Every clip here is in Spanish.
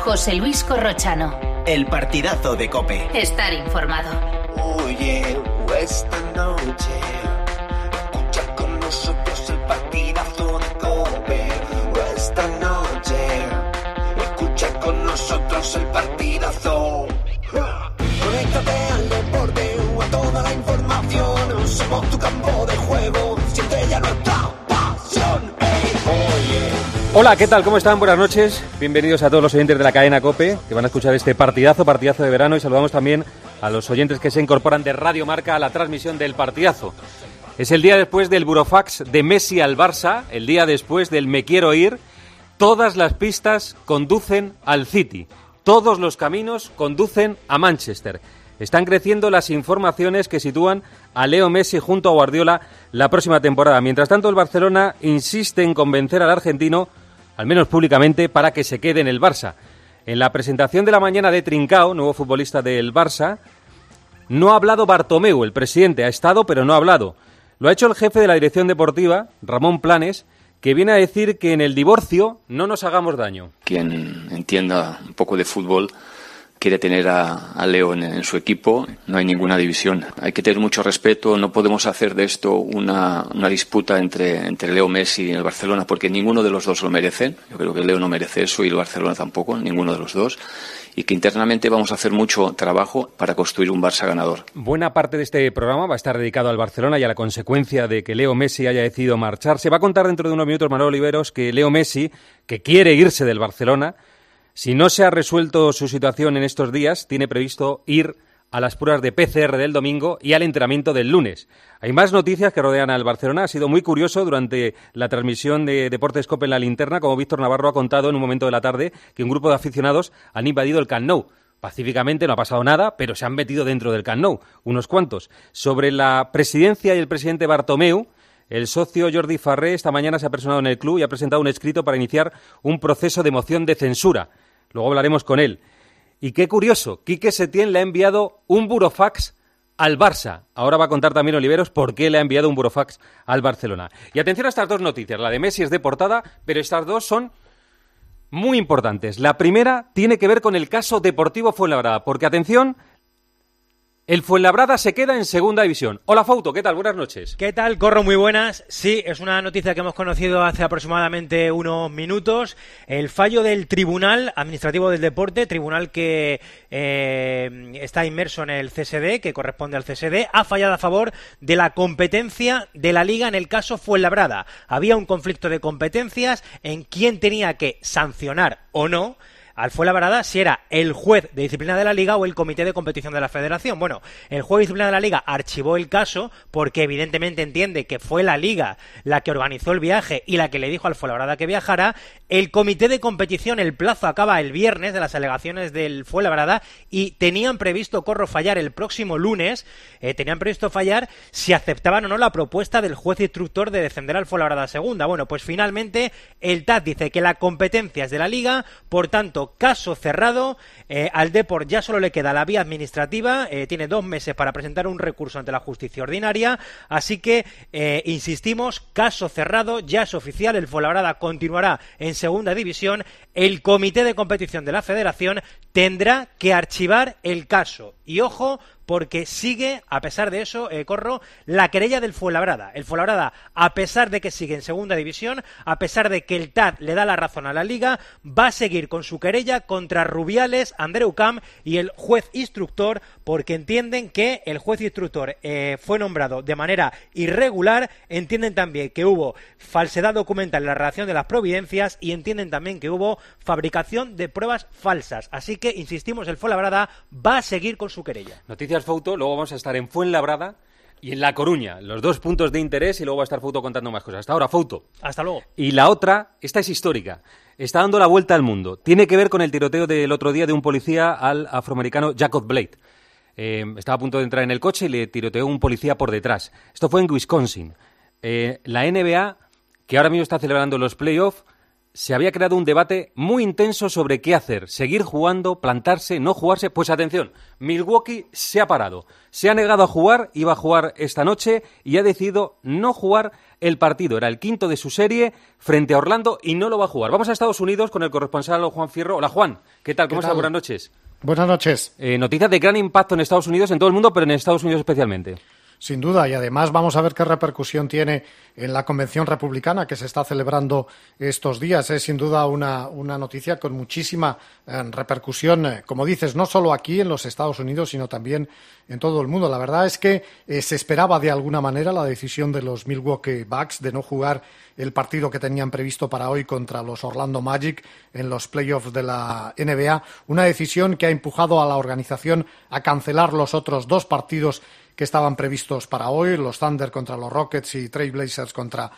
José Luis Corrochano. El partidazo de COPE. Estar informado. Oye, esta noche escucha con nosotros el partidazo de COPE. Esta noche escucha con nosotros el partidazo. Conéctate al deporte o a toda la información. Somos tu campo de juego. Siente ya nuestra pasión. Oye. Hola, ¿qué tal? ¿Cómo están? Buenas noches. Bienvenidos a todos los oyentes de la cadena COPE que van a escuchar este partidazo de verano, y saludamos también a los oyentes que se incorporan de Radio Marca a la transmisión del partidazo. Es el día después del burofax de Messi al Barça, el día después del me quiero ir. Todas las pistas conducen al City, todos los caminos conducen a Manchester. Están creciendo las informaciones que sitúan a Leo Messi junto a Guardiola la próxima temporada. Mientras tanto, el Barcelona insiste en convencer al argentino, al menos públicamente, para que se quede en el Barça. En la presentación de la mañana de Trincao, nuevo futbolista del Barça, no ha hablado Bartomeu, el presidente. Ha estado, pero no ha hablado. Lo ha hecho el jefe de la dirección deportiva, Ramón Planes, que viene a decir que en el divorcio no nos hagamos daño. Quien entienda un poco de fútbol quiere tener a Leo en su equipo. No hay ninguna división. Hay que tener mucho respeto. No podemos hacer de esto una disputa entre Leo Messi y el Barcelona, porque ninguno de los dos lo merecen. Yo creo que Leo no merece eso y el Barcelona tampoco, ninguno de los dos. Y que internamente vamos a hacer mucho trabajo para construir un Barça ganador. Buena parte de este programa va a estar dedicado al Barcelona y a la consecuencia de que Leo Messi haya decidido marcharse. Va a contar dentro de unos minutos Manuel Oliveros que Leo Messi, que quiere irse del Barcelona, si no se ha resuelto su situación en estos días, tiene previsto ir a las pruebas de PCR del domingo y al entrenamiento del lunes. Hay más noticias que rodean al Barcelona. Ha sido muy curioso durante la transmisión de Deportes COPE en la linterna, como Víctor Navarro ha contado en un momento de la tarde, que un grupo de aficionados han invadido el Camp Nou. Pacíficamente, no ha pasado nada, pero se han metido dentro del Camp Nou, unos cuantos. Sobre la presidencia y el presidente Bartomeu, el socio Jordi Farré esta mañana se ha personado en el club y ha presentado un escrito para iniciar un proceso de moción de censura. Luego hablaremos con él. Y qué curioso, Quique Setién le ha enviado un burofax al Barça. Ahora va a contar también Oliveros por qué le ha enviado un burofax al Barcelona. Y atención a estas dos noticias. La de Messi es de portada, pero estas dos son muy importantes. La primera tiene que ver con el caso Deportivo Fuenlabrada, porque atención, el Fuenlabrada se queda en segunda división. Hola Fauto, ¿qué tal? Buenas noches. ¿Qué tal, Corro? Muy buenas. Sí, es una noticia que hemos conocido hace aproximadamente unos minutos. El fallo del Tribunal Administrativo del Deporte, tribunal que está inmerso en el CSD, que corresponde al CSD, ha fallado a favor de la competencia de la Liga en el caso Fuenlabrada. Había un conflicto de competencias en quién tenía que sancionar o no al Fuenlabrada, si era el juez de disciplina de la Liga o el comité de competición de la Federación. Bueno, el juez de disciplina de la Liga archivó el caso porque evidentemente entiende que fue la Liga la que organizó el viaje y la que le dijo al Fuenlabrada que viajara. El comité de competición, el plazo acaba el viernes de las alegaciones del Fuenlabrada y tenían previsto, Corro, fallar el próximo lunes. Tenían previsto fallar si aceptaban o no la propuesta del juez instructor de descender al Fuenlabrada a segunda. Bueno, pues finalmente el TAD dice que la competencia es de la Liga, por tanto, caso cerrado. Al Depor ya solo le queda la vía administrativa, tiene 2 meses para presentar un recurso ante la justicia ordinaria, así que insistimos, caso cerrado, ya es oficial, el Fuenlabrada continuará en segunda división. El comité de competición de la Federación tendrá que archivar el caso y ojo, porque sigue, a pesar de eso, Corro, la querella del Fuenlabrada. El Fuenlabrada, a pesar de que sigue en segunda división, a pesar de que el TAD le da la razón a la Liga, va a seguir con su querella contra Rubiales, Andreu Camp y el juez instructor, porque entienden que el juez instructor fue nombrado de manera irregular, entienden también que hubo falsedad documental en la redacción de las providencias y entienden también que hubo fabricación de pruebas falsas. Así que, insistimos, el Fuenlabrada va a seguir con su querella. Noticias Fauto, luego vamos a estar en Fuenlabrada y en La Coruña, los dos puntos de interés, y luego va a estar Fauto contando más cosas. Hasta ahora, Fauto. Hasta luego. Y la otra, esta es histórica, está dando la vuelta al mundo. Tiene que ver con el tiroteo del otro día de un policía al afroamericano Jacob Blake. Estaba a punto de entrar en el coche y le tiroteó un policía por detrás. Esto fue en Wisconsin. La NBA, que ahora mismo está celebrando los playoffs, se había creado un debate muy intenso sobre qué hacer, seguir jugando, plantarse, no jugarse. Pues atención, Milwaukee se ha parado, se ha negado a jugar, iba a jugar esta noche y ha decidido no jugar el partido. Era el quinto de su serie frente a Orlando y no lo va a jugar. Vamos a Estados Unidos con el corresponsal Juan Fierro. Hola, Juan. ¿Qué tal? ¿Cómo estás? Buenas noches. Buenas noches. Noticias de gran impacto en Estados Unidos, en todo el mundo, pero en Estados Unidos especialmente. Sin duda, y además vamos a ver qué repercusión tiene en la convención republicana que se está celebrando estos días. Es sin duda una noticia con muchísima repercusión, como dices, no solo aquí en los Estados Unidos, sino también en todo el mundo. La verdad es que se esperaba de alguna manera la decisión de los Milwaukee Bucks de no jugar el partido que tenían previsto para hoy contra los Orlando Magic en los playoffs de la NBA. Una decisión que ha empujado a la organización a cancelar los otros 2 partidos que estaban previstos para hoy, los Thunder contra los Rockets y Trail Blazers contra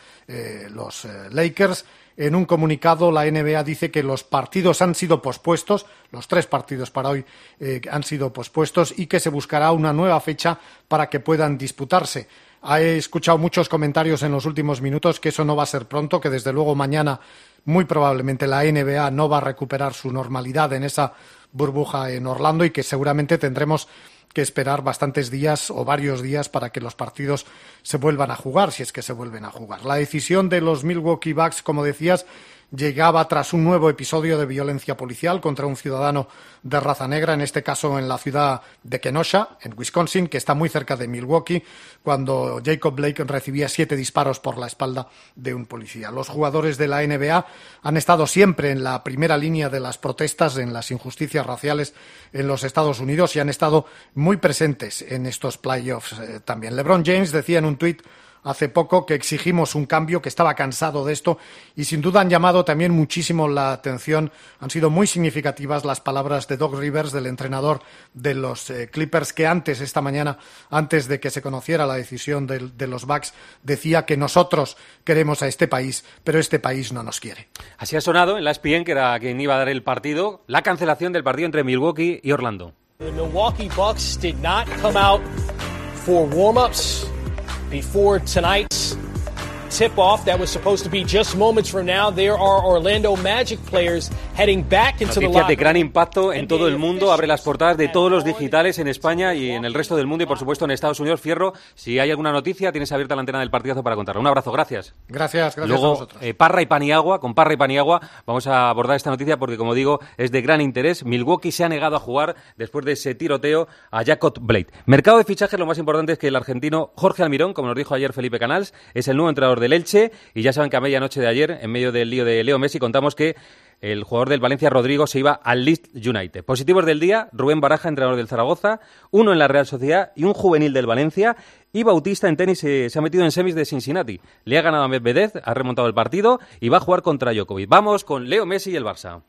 los Lakers. En un comunicado, la NBA dice que los partidos han sido pospuestos, los 3 partidos para hoy han sido pospuestos y que se buscará una nueva fecha para que puedan disputarse. He escuchado muchos comentarios en los últimos minutos que eso no va a ser pronto, que desde luego mañana muy probablemente la NBA no va a recuperar su normalidad en esa burbuja en Orlando y que seguramente tendremos que esperar bastantes días o varios días para que los partidos se vuelvan a jugar, si es que se vuelven a jugar. La decisión de los Milwaukee Bucks, como decías, llegaba tras un nuevo episodio de violencia policial contra un ciudadano de raza negra, en este caso en la ciudad de Kenosha, en Wisconsin, que está muy cerca de Milwaukee, cuando Jacob Blake recibía 7 disparos por la espalda de un policía. Los jugadores de la NBA han estado siempre en la primera línea de las protestas, en las injusticias raciales en los Estados Unidos y han estado muy presentes en estos playoffs también. LeBron James decía en un tuit hace poco que exigimos un cambio, que estaba cansado de esto y sin duda han llamado también muchísimo la atención, han sido muy significativas las palabras de Doc Rivers, del entrenador de los Clippers, que esta mañana, antes de que se conociera la decisión de los Bucks, decía que nosotros queremos a este país, pero este país no nos quiere. Así ha sonado en la ESPN, que era quien iba a dar el partido, la cancelación del partido entre Milwaukee y Orlando. The Milwaukee Bucks did not come out for warm-ups before tonight's tip-off that was supposed to be just moments from now. There are Orlando Magic players heading back into the Noticias de gran impacto en todo el mundo. Abre las portadas de todos los digitales en España y en el resto del mundo y, por supuesto, en Estados Unidos. Fierro, si hay alguna noticia, tienes abierta la antena del partidazo para contarla. Un abrazo, gracias. Gracias Luego, a vosotros. Parra y Paniagua, con Parra y Paniagua, vamos a abordar esta noticia porque, como digo, es de gran interés. Milwaukee se ha negado a jugar después de ese tiroteo a Jacob Blake. Mercado de fichajes, lo más importante es que el argentino Jorge Almirón, como nos dijo ayer Felipe Canals, es el nuevo entrenador del Elche. Y ya saben que a medianoche de ayer, en medio del lío de Leo Messi, contamos que el jugador del Valencia, Rodrigo, se iba al Leeds United. Positivos del día: Rubén Baraja, entrenador del Zaragoza, uno en la Real Sociedad y un juvenil del Valencia. Y Bautista en tenis se ha metido en semis de Cincinnati. Le ha ganado a Medvedev, ha remontado el partido y va a jugar contra Djokovic. Vamos con Leo Messi y el Barça.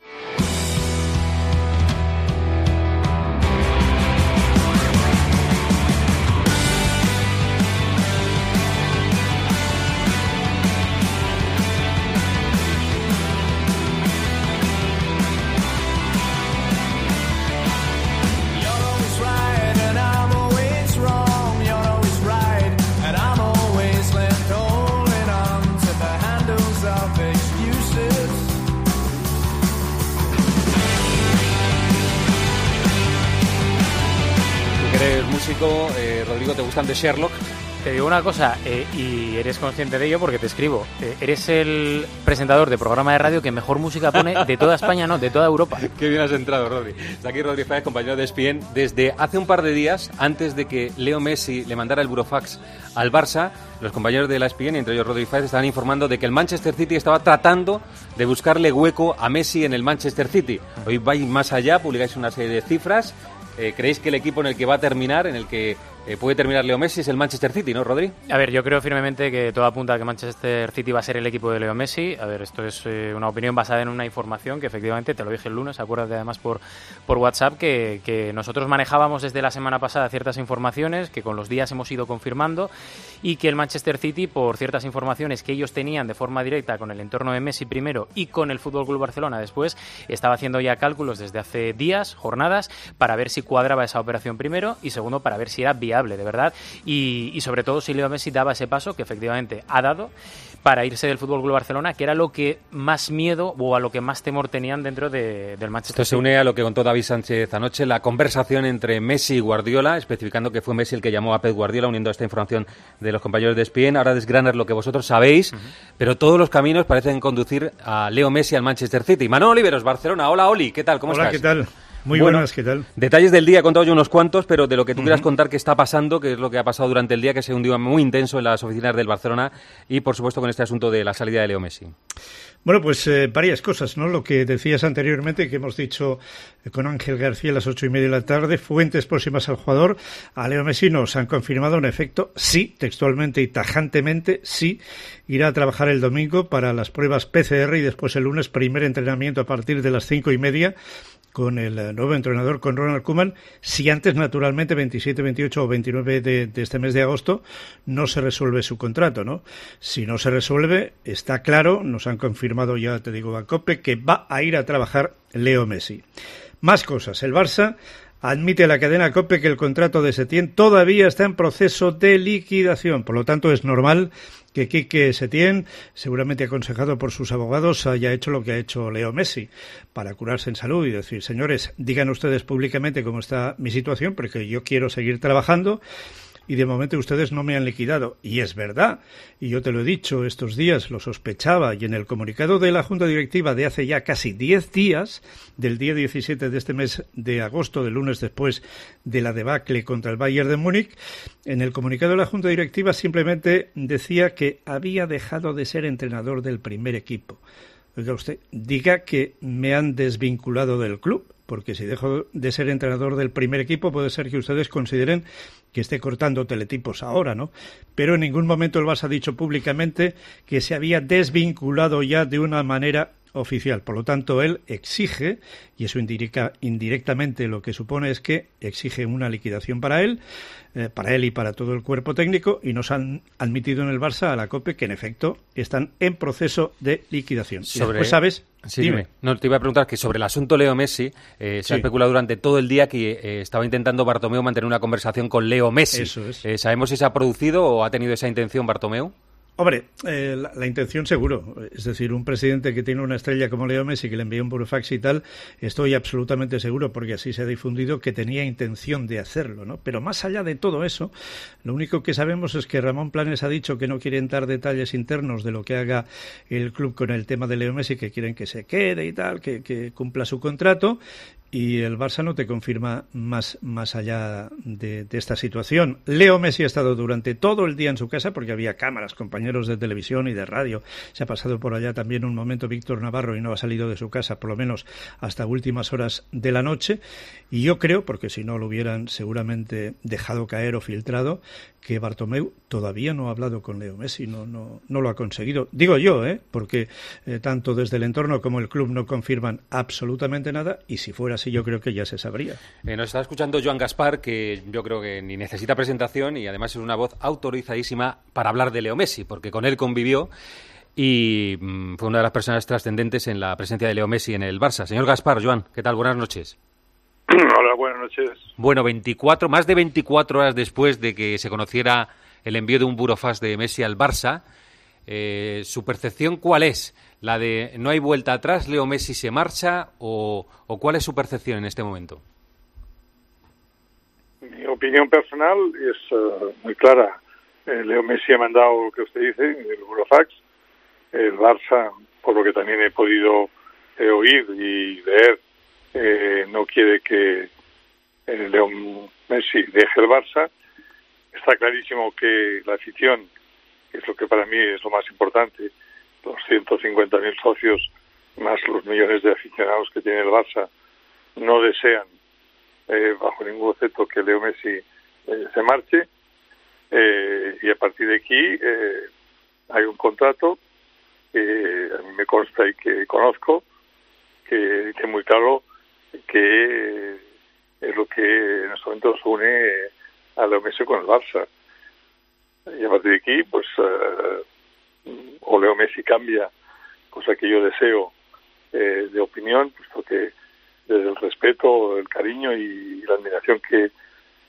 Rodrigo, ¿te gustan de Sherlock? Te digo una cosa, y eres consciente de ello porque te escribo. Eres el presentador de programa de radio que mejor música pone de toda España, no, de toda Europa. Qué bien has entrado, Rodri. Está aquí Rodri Fáez, compañero de ESPN. Desde hace un par de días, antes de que Leo Messi le mandara el burofax al Barça, los compañeros de la ESPN, entre ellos Rodri Fáez, estaban informando de que el Manchester City estaba tratando de buscarle hueco a Messi en el Manchester City. Hoy vais más allá, publicáis una serie de cifras. ¿Creéis que el equipo en el que va a terminar, en el que puede terminar Leo Messi, es el Manchester City, ¿no, Rodri? A ver, yo creo firmemente que todo apunta a que Manchester City va a ser el equipo de Leo Messi. A ver, esto es una opinión basada en una información que efectivamente, te lo dije el lunes, acuérdate además por WhatsApp, que nosotros manejábamos desde la semana pasada ciertas informaciones que con los días hemos ido confirmando y que el Manchester City, por ciertas informaciones que ellos tenían de forma directa con el entorno de Messi primero y con el FC Barcelona después, estaba haciendo ya cálculos desde hace días, jornadas, para ver si cuadraba esa operación primero y segundo, para ver si era viable de verdad y sobre todo si Leo Messi daba ese paso que efectivamente ha dado. para irse del Fútbol Club Barcelona, que era lo que más miedo o a lo que más temor tenían dentro del Manchester Esto se une a lo que contó David Sánchez anoche, la conversación entre Messi y Guardiola, especificando que fue Messi el que llamó a Pep Guardiola, uniendo esta información de los compañeros de ESPN. Ahora desgranar lo que vosotros sabéis, pero todos los caminos parecen conducir a Leo Messi al Manchester City. Manuel Oliveros, Barcelona. Hola, Oli, ¿qué tal? ¿Cómo estás? Hola, ¿qué tal? Muy bueno, buenas, ¿qué tal? Detalles del día, he contado yo unos cuantos, pero de lo que tú quieras contar qué está pasando, qué es lo que ha pasado durante el día, que se un día muy intenso en las oficinas del Barcelona y, por supuesto, con este asunto de la salida de Leo Messi. Bueno, pues varias cosas, ¿no? Lo que decías anteriormente, que hemos dicho con Ángel García a las 8:30 de la tarde, fuentes próximas al jugador, a Leo Messi nos han confirmado, en efecto, sí, textualmente y tajantemente, sí, irá a trabajar el domingo para las pruebas PCR y después el lunes primer entrenamiento a partir de las 5:30 con el nuevo entrenador, con Ronald Koeman, si antes, naturalmente, 27, 28 o 29 de este mes de agosto, no se resuelve su contrato, ¿no? Si no se resuelve, está claro, nos han confirmado ya, te digo, a COPE, que va a ir a trabajar Leo Messi. Más cosas. El Barça admite a la cadena COPE que el contrato de Setién todavía está en proceso de liquidación. Por lo tanto, es normal que Quique Setién, seguramente aconsejado por sus abogados, haya hecho lo que ha hecho Leo Messi para curarse en salud y decir, señores, digan ustedes públicamente cómo está mi situación, porque yo quiero seguir trabajando y de momento ustedes no me han liquidado. Y es verdad, y yo te lo he dicho estos días, lo sospechaba, y en el comunicado de la Junta Directiva de hace ya casi 10 días, del día 17 de este mes de agosto, del lunes después de la debacle contra el Bayern de Múnich, en el comunicado de la Junta Directiva simplemente decía que había dejado de ser entrenador del primer equipo. Oiga usted, diga que me han desvinculado del club, porque si dejo de ser entrenador del primer equipo puede ser que ustedes consideren que esté cortando teletipos ahora, ¿no? Pero en ningún momento el Barça ha dicho públicamente que se había desvinculado ya de una manera oficial. Por lo tanto, él exige, y eso indirectamente lo que supone es que exige una liquidación para él y para todo el cuerpo técnico, y nos han admitido en el Barça, a la COPE, que en efecto están en proceso de liquidación. Y después, ¿sabes? Sí, dime. No, te iba a preguntar que sobre el asunto Leo Messi, se ha especulado durante todo el día que estaba intentando Bartomeu mantener una conversación con Leo Messi. Eso es. ¿Sabemos si se ha producido o ha tenido esa intención Bartomeu? Hombre, la intención seguro. Es decir, un presidente que tiene una estrella como Leo Messi, que le envió un burofax y tal, estoy absolutamente seguro, porque así se ha difundido, que tenía intención de hacerlo, ¿no? Pero más allá de todo eso, lo único que sabemos es que Ramón Planes ha dicho que no quiere entrar detalles internos de lo que haga el club con el tema de Leo Messi, que quieren que se quede y tal, que cumpla su contrato. Y el Barça no te confirma más allá de esta situación. Leo Messi ha estado durante todo el día en su casa porque había cámaras, compañeros de televisión y de radio. Se ha pasado por allá también un momento Víctor Navarro y no ha salido de su casa, por lo menos hasta últimas horas de la noche. Y yo creo, porque si no lo hubieran seguramente dejado caer o filtrado, que Bartomeu todavía no ha hablado con Leo Messi, no lo ha conseguido. Digo yo, porque tanto desde el entorno como el club no confirman absolutamente nada, y si fuera así yo creo que ya se sabría. Nos está escuchando Joan Gaspar, que yo creo que ni necesita presentación y además es una voz autorizadísima para hablar de Leo Messi, porque con él convivió y fue una de las personas trascendentes en la presencia de Leo Messi en el Barça. Señor Gaspar, Joan, ¿qué tal? Buenas noches. Hola, buenas noches. Bueno, más de 24 horas después de que se conociera el envío de un burofax de Messi al Barça, ¿su percepción cuál es? ¿La de no hay vuelta atrás, Leo Messi se marcha, o cuál es su percepción en este momento? Mi opinión personal es muy clara. Leo Messi ha mandado lo que usted dice, el burofax. El Barça, por lo que también he podido oír y leer, no quiere que Leo Messi deje el Barça. Está clarísimo que la afición, que es lo que para mí es lo más importante, los 150.000 socios más los millones de aficionados que tiene el Barça, no desean bajo ningún concepto que Leo Messi se marche, y a partir de aquí hay un contrato que a mí me consta y que conozco, que dice muy claro que es lo que en estos momentos une a Leo Messi con el Barça. Y a partir de aquí, pues, o Leo Messi cambia, cosa que yo deseo, de opinión, puesto que desde el respeto, el cariño y la admiración que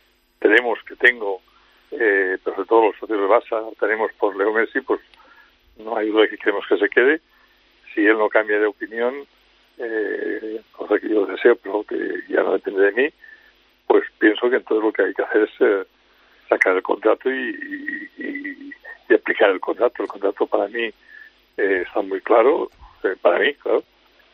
tengo, pero sobre todo los socios del Barça tenemos por Leo Messi, pues no hay duda que queremos que se quede. Si él no cambia de opinión, cosa que yo deseo, pero que ya no depende de mí, pues pienso que entonces lo que hay que hacer es sacar el contrato y aplicar el contrato. El contrato para mí está muy claro, para mí, claro.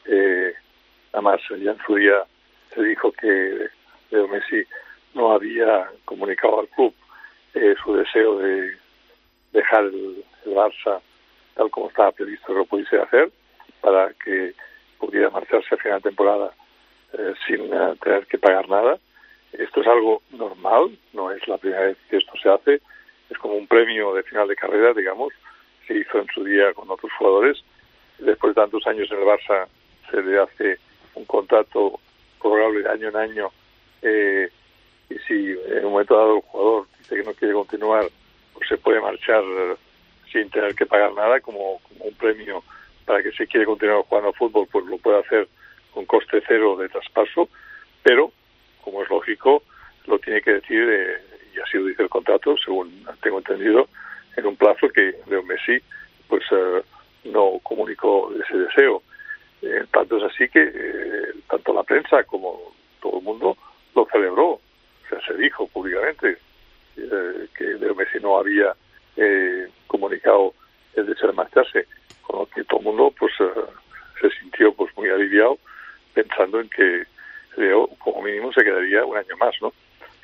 Además, ya en su día se dijo que Leo Messi no había comunicado al club su deseo de dejar el Barça tal como estaba previsto que lo pudiese hacer, para que pudiera marcharse a final de temporada sin tener que pagar nada. Esto es algo normal, no es la primera vez que esto se hace, es como un premio de final de carrera, digamos. Se hizo en su día con otros jugadores. Después de tantos años en el Barça se le hace un contrato prorrogable de año en año, y si en un momento dado el jugador dice que no quiere continuar, pues se puede marchar sin tener que pagar nada, como un premio para que si quiere continuar jugando al fútbol, pues lo puede hacer con coste cero de traspaso, pero, como es lógico, lo tiene que decir, y así lo dice el contrato, según tengo entendido, en un plazo que Leo Messi pues no comunicó ese deseo. Tanto es así que tanto la prensa como todo el mundo lo celebró. O sea, se dijo públicamente que Leo Messi no había comunicado el deseo de marcharse, con lo que todo el mundo pues se sintió pues muy aliviado, pensando en que Leo como mínimo se quedaría un año más, ¿no?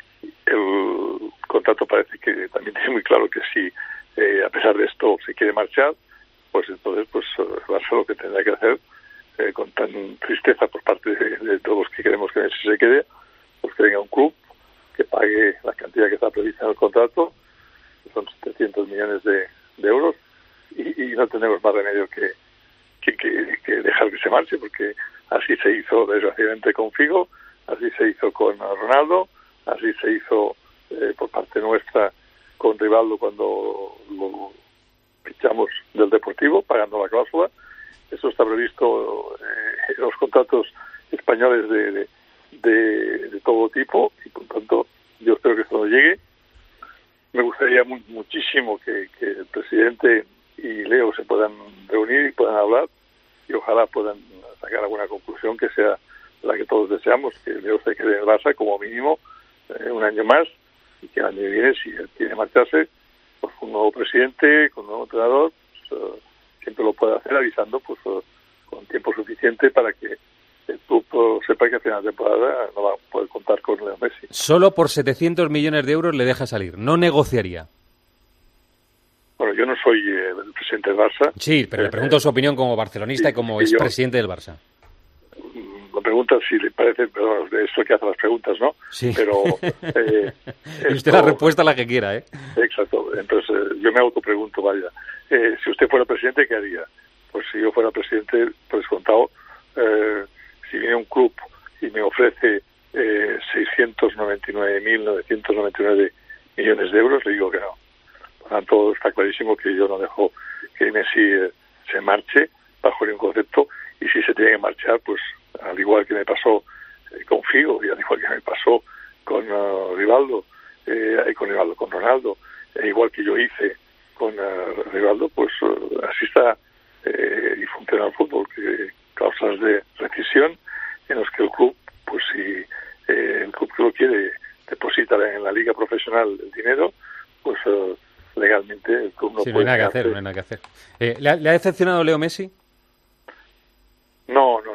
El contrato parece que también tiene muy claro que si a pesar de esto se quiere marchar, pues entonces pues va a ser lo que tendrá que hacer, con tan tristeza por parte de todos los que queremos que Messi se quede, pues que venga un club que pague la cantidad que está prevista en el contrato, que son 700 millones de euros, y no tenemos más remedio que dejar que se marche, porque así se hizo desgraciadamente con Figo, así se hizo con Ronaldo, así se hizo por parte nuestra con Rivaldo cuando lo fichamos del Deportivo, pagando la cláusula. Eso está previsto en los contratos españoles de todo tipo, y por tanto yo espero que esto no llegue. Me gustaría muchísimo que el presidente y Leo se puedan reunir y puedan hablar, y ojalá puedan sacar alguna conclusión que sea la que todos deseamos, que Leo se quede en el Barça como mínimo un año más, y que el año que viene, si él quiere marcharse, pues con un nuevo presidente, con un nuevo entrenador, pues, siempre lo puede hacer avisando pues con tiempo suficiente para que el club sepa que a final de temporada no va a poder contar con Leo Messi. Solo por 700 millones de euros le deja salir, no negociaría. Bueno, yo no soy el presidente del Barça. Sí, pero le pregunto su opinión como barcelonista y como expresidente del Barça. Me pregunta si le parece, perdón, esto que hace las preguntas, ¿no? Sí. Pero y usted la respuesta la que quiera, ¿eh? Exacto. Entonces yo me autopregunto, vaya, si usted fuera presidente, ¿qué haría? Pues si yo fuera presidente, pues contado, si viene un club y me ofrece 699.999 millones de euros, le digo que no. Por tanto, está clarísimo que yo no dejo que Messi se marche bajo ningún concepto, y si se tiene que marchar, pues al igual que me pasó con Figo, y al igual que me pasó con Rivaldo, con Ronaldo, igual que yo hice con Rivaldo, pues así está y funciona el fútbol, que causas de rescisión en los que el club, pues si el club que lo quiere deposita en la liga profesional el dinero, pues legalmente el club no puede. No hay nada que hacer. ¿Le ha decepcionado Leo Messi? No.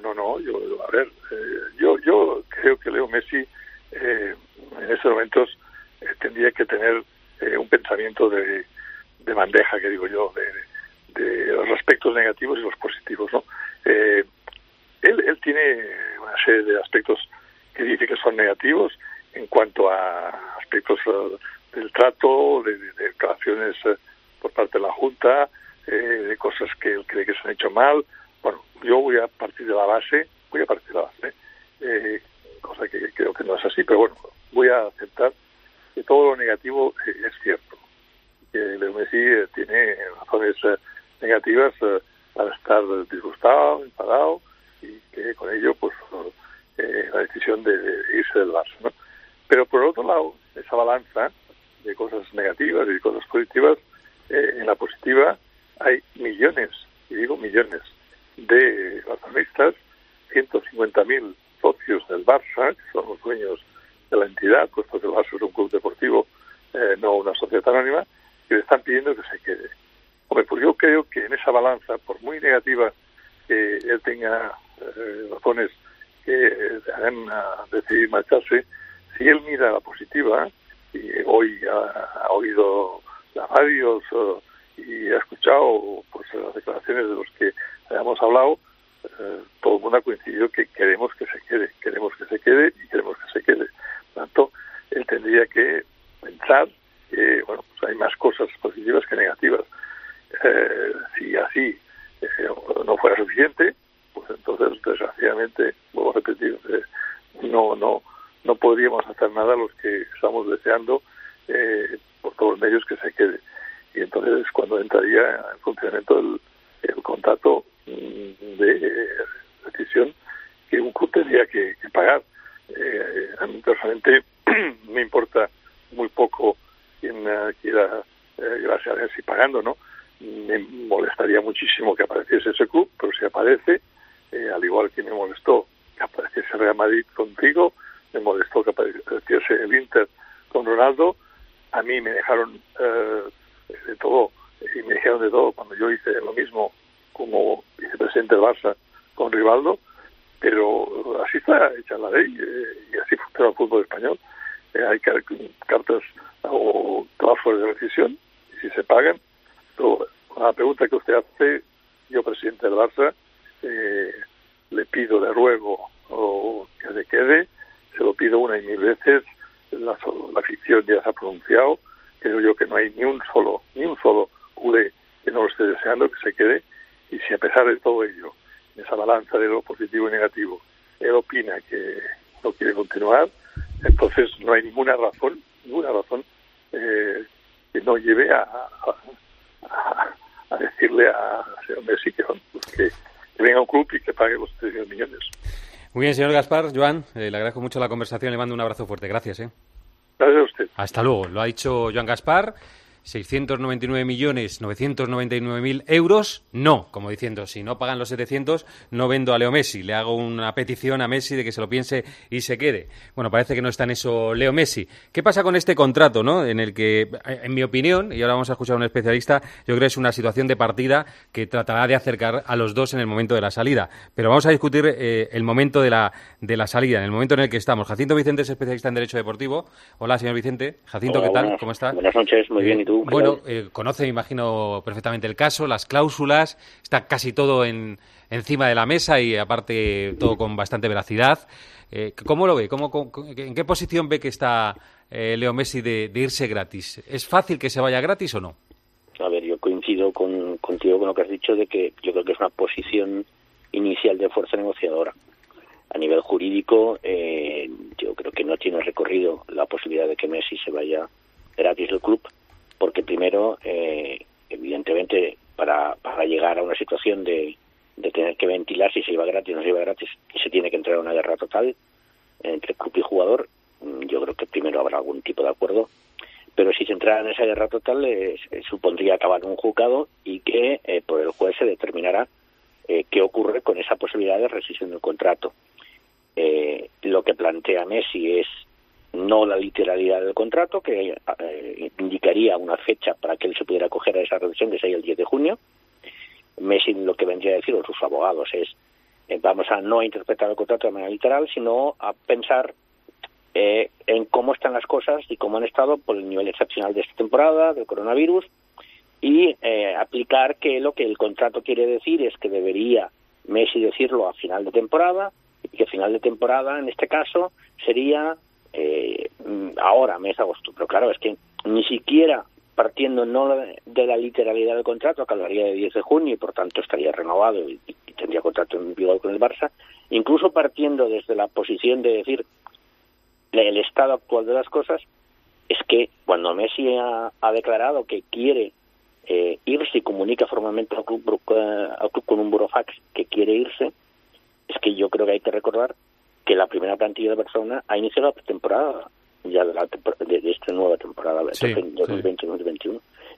Yo creo que Leo Messi en estos momentos tendría que tener un pensamiento de bandeja, que digo yo, de los aspectos negativos y los positivos, ¿no? Él tiene una serie de aspectos que dice que son negativos en cuanto a aspectos del trato, de declaraciones por parte de la Junta, de cosas que él cree que se han hecho mal. Bueno, yo voy a partir de la base, cosa que creo que no es así, pero bueno, voy a aceptar que todo lo negativo es cierto, que Leo Messi tiene razones negativas para estar disgustado, enfadado, y que con ello pues la decisión de irse del Barça, ¿no? Pero por otro lado, esa balanza de cosas negativas y cosas positivas, en la positiva hay millones, y digo millones, de barcelonistas, 150.000 socios del Barça, que son los dueños de la entidad, puesto que el Barça es un club deportivo, no una sociedad anónima, que le están pidiendo que se quede. Hombre, pues yo creo que en esa balanza, por muy negativa que él tenga razones que hagan decidir marcharse, si él mira la positiva, y hoy ha oído las radios y ha escuchado pues las declaraciones de los que hayamos hablado, todo el mundo ha coincidido que queremos que se quede y queremos que se quede. Por tanto, él tendría que pensar que bueno, pues hay más cosas positivas que negativas. Si así no fuera suficiente, pues entonces desgraciadamente, vuelvo a repetir, no podríamos hacer nada los que estamos deseando por todos los medios que se quede. Y entonces es cuando entraría en funcionamiento el contrato de decisión que un club tendría que pagar. A mí personalmente me importa muy poco quien quiera llevarse a Messi pagando, ¿no? Me molestaría muchísimo que apareciese ese club, pero si aparece, al igual que me molestó que apareciese Real Madrid contigo, me molestó que apareciese el Inter con Ronaldo, a mí me dejaron de todo, y me dijeron de todo cuando yo hice lo mismo como vicepresidente del Barça con Rivaldo, pero así está hecha la ley y así funciona el fútbol español. Hay cartas o cláusulas de rescisión y si se pagan. Pero a la pregunta que usted hace, yo presidente del Barça le pido, le ruego que se quede, se lo pido una y mil veces, la afición ya se ha pronunciado, creo yo que no hay ni un solo culé que no lo esté deseando que se quede, y si a pesar de todo ello, en esa balanza de lo positivo y negativo, él opina que no quiere continuar, entonces no hay ninguna razón que no lleve a decirle a señor Messi que venga a un club y que pague los 300 millones. Muy bien, señor Gaspar. Joan, le agradezco mucho la conversación, le mando un abrazo fuerte. Gracias. Gracias a usted. Hasta luego. Lo ha dicho Joan Gaspar. 699.999.000 euros, no, como diciendo, si no pagan los 700, no vendo a Leo Messi, le hago una petición a Messi de que se lo piense y se quede. Bueno, parece que no está en eso Leo Messi. ¿Qué pasa con este contrato, no? En el que, en mi opinión, y ahora vamos a escuchar a un especialista, yo creo que es una situación de partida que tratará de acercar a los dos en el momento de la salida. Pero vamos a discutir el momento de la salida, en el momento en el que estamos. Jacinto Vicente es especialista en Derecho Deportivo. Hola, señor Vicente. Jacinto, hola, ¿qué tal? ¿Cómo está? Buenas noches, muy bien, ¿y tú? Bueno, conoce, me imagino, perfectamente el caso, las cláusulas, está casi todo encima de la mesa y, aparte, todo con bastante veracidad. ¿Cómo lo ve? ¿En qué posición ve que está Leo Messi de irse gratis? ¿Es fácil que se vaya gratis o no? A ver, yo coincido contigo con lo que has dicho, de que yo creo que es una posición inicial de fuerza negociadora. A nivel jurídico, yo creo que no tiene recorrido la posibilidad de que Messi se vaya gratis del club, porque primero, evidentemente, para llegar a una situación de tener que ventilar si se iba gratis o no se iba gratis, se tiene que entrar a una guerra total entre club y jugador. Yo creo que primero habrá algún tipo de acuerdo, pero si se entrara en esa guerra total supondría acabar en un juzgado y que por el juez se determinará qué ocurre con esa posibilidad de rescisión del contrato. Lo que plantea Messi es no la literalidad del contrato, que indicaría una fecha para que él se pudiera acoger a esa rescisión, que sería el 10 de junio. Messi lo que vendría a decir, o sus abogados, es vamos a no interpretar el contrato de manera literal, sino a pensar en cómo están las cosas y cómo han estado por el nivel excepcional de esta temporada, del coronavirus, y aplicar que lo que el contrato quiere decir es que debería Messi decirlo a final de temporada, y que final de temporada, en este caso, sería ahora, mes de agosto. Pero claro, es que ni siquiera partiendo no de la literalidad del contrato, que hablaría de 10 de junio y por tanto estaría renovado y tendría contrato en vigor con el Barça, incluso partiendo desde la posición de decir el estado actual de las cosas, es que cuando Messi ha declarado que quiere irse y comunica formalmente al club con un burofax que quiere irse, es que yo creo que hay que recordar que la primera plantilla de Barcelona ha iniciado la pretemporada ya de esta nueva temporada, 2020-2021.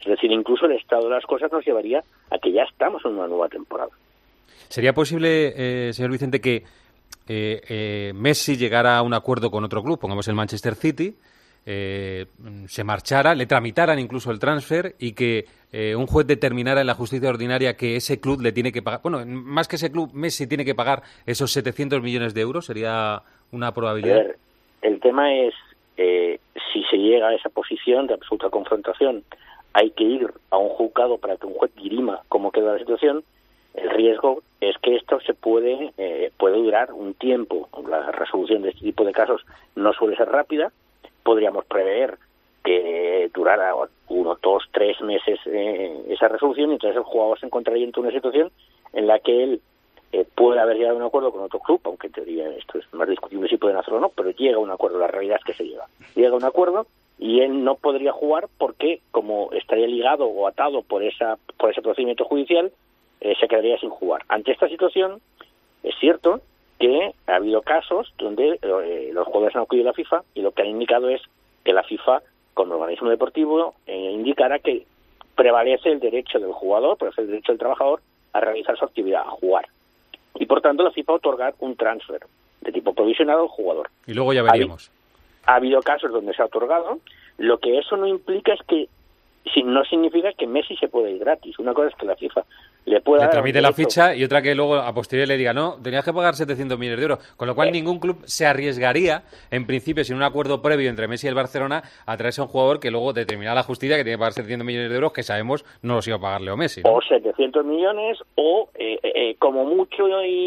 Es decir, incluso el estado de las cosas nos llevaría a que ya estamos en una nueva temporada. ¿Sería posible, señor Vicente, que Messi llegara a un acuerdo con otro club, pongamos el Manchester City, se marchara, le tramitaran incluso el transfer y que un juez determinara en la justicia ordinaria que ese club le tiene que pagar, bueno, más que ese club, Messi tiene que pagar esos 700 millones de euros? ¿Sería una probabilidad? A ver, el tema es, si se llega a esa posición de absoluta confrontación, hay que ir a un juzgado para que un juez dirima cómo queda la situación. El riesgo es que esto se puede durar un tiempo. La resolución de este tipo de casos no suele ser rápida. Podríamos prever que durara 1, 2, 3 meses esa resolución, y entonces el jugador se encontraría en una situación en la que él puede haber llegado a un acuerdo con otro club, aunque en teoría esto es más discutible si pueden hacerlo o no, pero llega a un acuerdo. La realidad es que se llega a un acuerdo y él no podría jugar porque, como estaría ligado o atado por ese procedimiento judicial, se quedaría sin jugar. Ante esta situación, es cierto que ha habido casos donde los jugadores han acudido a la FIFA y lo que han indicado es que la FIFA, como organismo deportivo, indicará que prevalece el derecho del jugador, prevalece el derecho del trabajador a realizar su actividad, a jugar. Y por tanto la FIFA otorgar un transfer de tipo provisional al jugador. Y luego ya veríamos. Ha habido casos donde se ha otorgado. Lo que eso no implica es que, no significa que Messi se puede ir gratis. Una cosa es que la FIFA le pueda dar tramite la ficha, y otra que luego a posteriori le diga, no, tenías que pagar 700 millones de euros. Con lo cual ningún club se arriesgaría, en principio, sin un acuerdo previo entre Messi y el Barcelona, a traerse a un jugador que luego determinará la justicia que tiene que pagar 700 millones de euros, que sabemos no los iba a pagar Leo Messi, ¿no? O 700 millones, o como mucho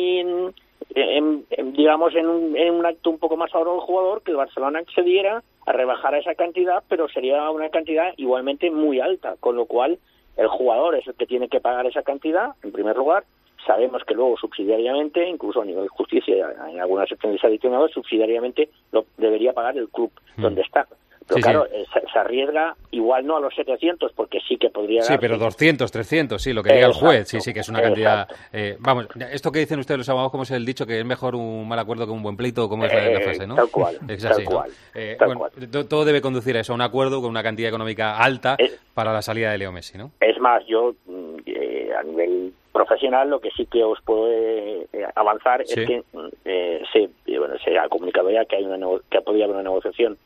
digamos en un acto un poco más favorable al jugador, que el Barcelona accediera a rebajar a esa cantidad, pero sería una cantidad igualmente muy alta, con lo cual el jugador es el que tiene que pagar esa cantidad, en primer lugar. Sabemos que luego subsidiariamente, incluso a nivel de justicia, en algunas sentencias adicionales, subsidiariamente lo debería pagar el club donde está. Pero claro, se arriesga igual no a los 700, porque sí que podría darse. Sí, pero 200, 300, sí, lo que diga el juez, sí, que es una cantidad. Vamos, esto que dicen ustedes los abogados, como es el dicho, que es mejor un mal acuerdo que un buen pleito, como es la frase, ¿no? Tal cual, es así, tal cual. Todo debe conducir a eso, a un acuerdo con una cantidad económica alta para la salida de Leo Messi, ¿no? Es más, yo a nivel profesional lo que sí que os puedo avanzar es que se ha comunicado ya que que podría haber una negociación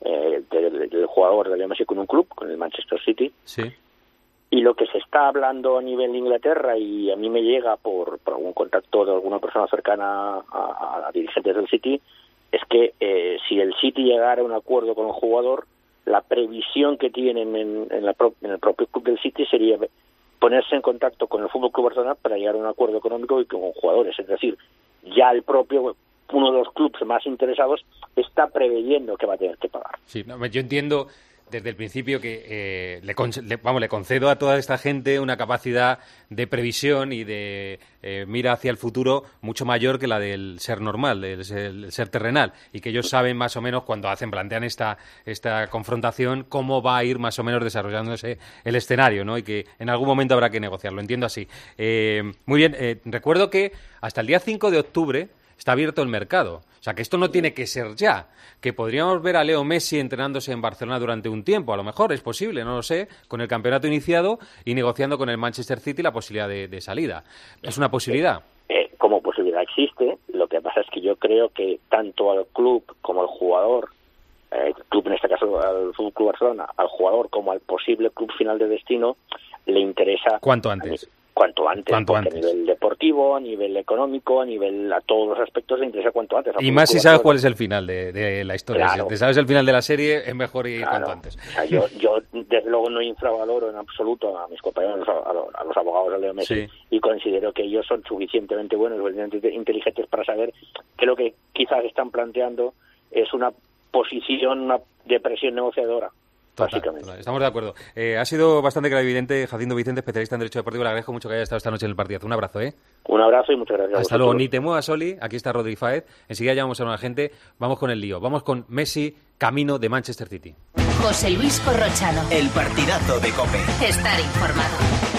del jugador de Leo Messi con un club, con el Manchester City. Sí. Y lo que se está hablando a nivel de Inglaterra, y a mí me llega por algún contacto de alguna persona cercana a dirigentes del City, es que si el City llegara a un acuerdo con un jugador, la previsión que tienen en el propio club del City sería ponerse en contacto con el FC Barcelona para llegar a un acuerdo económico y con jugadores. Es decir, ya uno de los clubes más interesados está preveyendo que va a tener que pagar. Sí, yo entiendo desde el principio que le concedo a toda esta gente una capacidad de previsión y de mira hacia el futuro mucho mayor que la del ser normal, del ser terrenal, y que ellos saben más o menos cuando plantean esta confrontación cómo va a ir más o menos desarrollándose el escenario, ¿no? Y que en algún momento habrá que negociarlo, entiendo así. Muy bien, recuerdo que hasta el día 5 de octubre está abierto el mercado. O sea, que esto no tiene que ser ya. Que podríamos ver a Leo Messi entrenándose en Barcelona durante un tiempo. A lo mejor es posible, no lo sé, con el campeonato iniciado y negociando con el Manchester City la posibilidad de salida. ¿Es una posibilidad? Como posibilidad existe. Lo que pasa es que yo creo que tanto al club como al jugador, el club en este caso al FC Barcelona, al jugador como al posible club final de destino, le interesa... ¿Cuánto antes? Cuanto antes. A nivel deportivo, a nivel económico, a todos los aspectos le interesa cuanto antes. Y más si sabes cuál es el final de la historia. Claro. Si te sabes el final de la serie, es mejor ir cuanto antes. O sea, yo desde luego no infravaloro en absoluto a mis compañeros, a los abogados de Leo Messi, y considero que ellos son suficientemente buenos, suficientemente inteligentes para saber que lo que quizás están planteando es una posición, una depresión negociadora. Total. Estamos de acuerdo. Ha sido bastante clarividente Jacinto Vicente, especialista en Derecho Deportivo. Le agradezco mucho que haya estado esta noche en el partidazo. Un abrazo, ¿eh? Un abrazo y muchas gracias. Hasta luego. Ni te muevas, Oli. Aquí está Rodri Fáez. Enseguida llamamos a una gente. Vamos con el lío. Vamos con Messi, camino de Manchester City. José Luis Corrochano. El partidazo de COPE. Estar informado.